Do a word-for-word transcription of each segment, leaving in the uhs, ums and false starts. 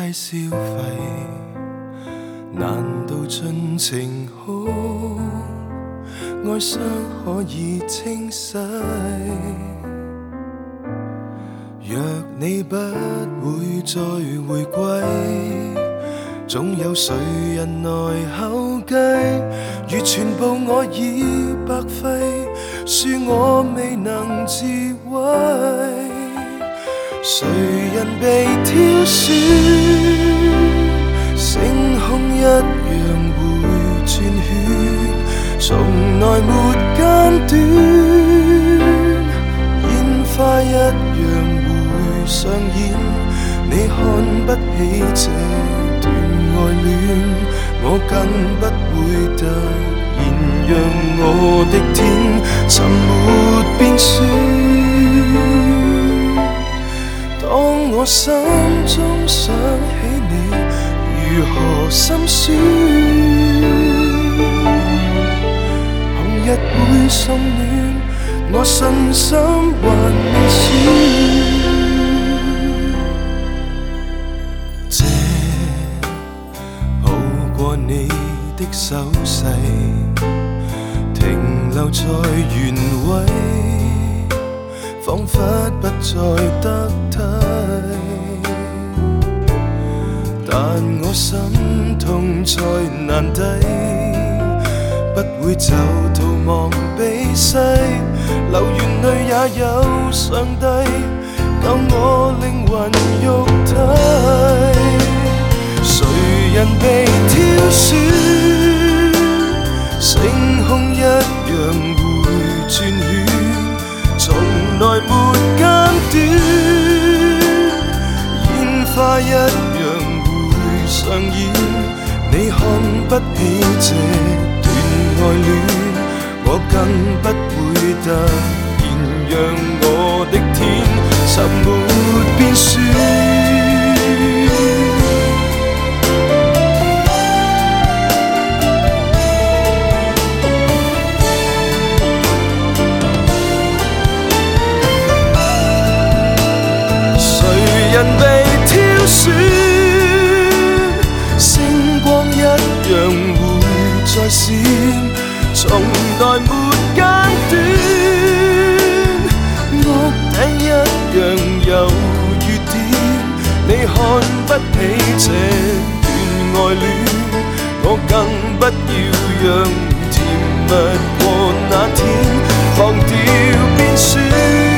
街消費，難道盡情好？哀傷可以清洗。若你不會再回歸，總有誰人來後繼？如全部我已白費，恕我未能自毀。誰人被挑選，星空一樣會轉圈，從來沒間斷，煙花一樣會上演。你看不起這段愛戀，我更不會突然讓我的天沉沒變雪。當我心中想起你，如何心酸？紅日會送暖，我信心還未輸。這抱過你的手勢，停留在原位，彷彿不再得體，但我心痛才難抵，不會就逃亡避世，流眼淚也有上帝，救我靈魂肉體。誰人被挑選，星空一樣會轉圈，從來沒間斷，煙花一樣會上演。你看不起這段愛戀，我更不會突然讓我的天沉沒變雪。人被挑選，星光一樣會再閃，從來沒間斷，屋頂一樣有雨點。你看不起這段愛戀，我更不要讓甜蜜過那天忘掉變雪。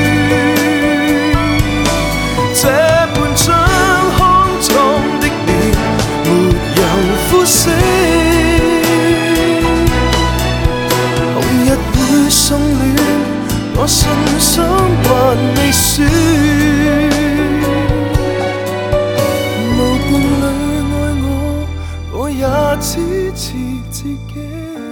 這半張康莊的臉沒有膚色，紅日會送暖，我信心還未輸。無伴侶愛我，我也支持自己。